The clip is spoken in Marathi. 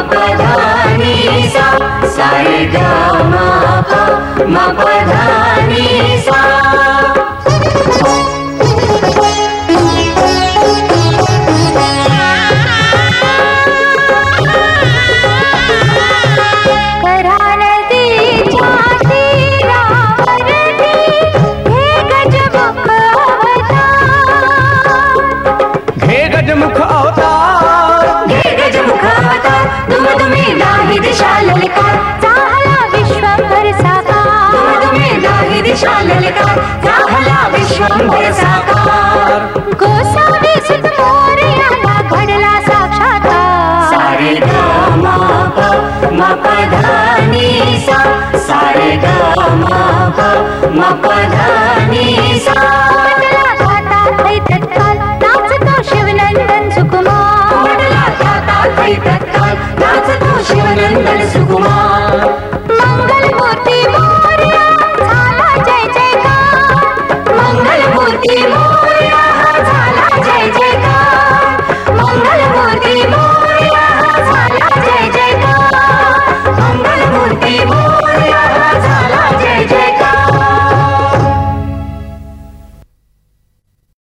प धा नि सा सा रे ग म प धा नि सा। मुख अवतार घे गजमुख अवतार दुम दुमे दाहि दिशा ललकार झाला विश्वंभर साकार दुम दुमे दाहि दिशा ललकार झाला विश्वंभर साकार। गोसावी सुत मोरयाला घडला साक्षात्कार सा रे ग म प धा नि सा सा रे ग म प धा नि सा। तत्काल नाचतो शिवनंदन सुकुमार तत्काल